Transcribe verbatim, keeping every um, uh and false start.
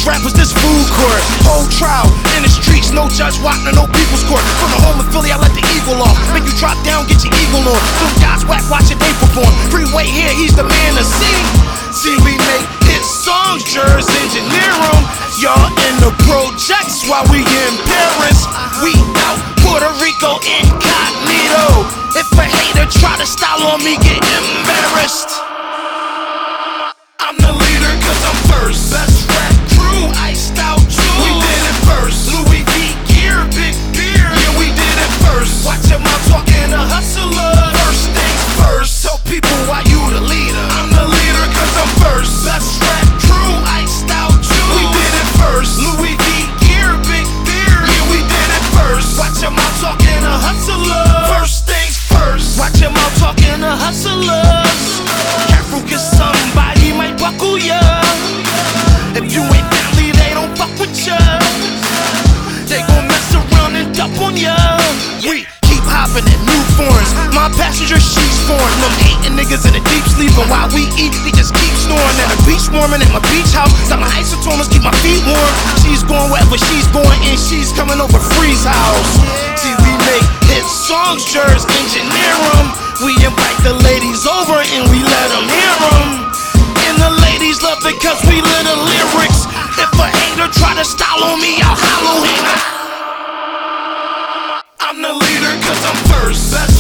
rappers, this food court. Whole trial in the streets, no judge watching, no people's court. From the home of Philly, I let the eagle off. Make you drop down, get your eagle on. Some guys whack, watch it, they perform. Freeway here, he's the man to see. See, we make hit songs, jurors engineer them. Y'all in the projects while we in Paris. We out Puerto Rico incognito. If a hater try to style on me, get embarrassed. I'm the leader cause I'm first. Best rap crew, iced out jewels. We did it first. Louis V gear, big beer. Yeah, we did it first. Watch him out talking a hustler. First things first. Tell people why you the leader. I'm the leader cause I'm first. Best rap crew, iced out jewels. We did it first. Louis V gear, big beer. Yeah, we did it first. Watch him out talking a hustler. First things first. Watch him out talking a hustlers. Careful cause somebody might buckle ya. If you ain't family, they don't fuck with ya. They gon' mess around and dump on ya. We keep hopping at new foreigns. My passenger, she's foreign. Them hating niggas in the deep sleeping. While we eat, they just keep snoring. At a beach warming at my beach house. Got my isotoners, keep my feet warm. She's going wherever she's going, and she's coming over Freeze House. See, we make hit songs, jurors engineer them. We invite the ladies over and we let them hear them. And the ladies love it cause we lit the lyrics. If a hater try to style on me, I'll hollow him. I'm the leader cause I'm first. Best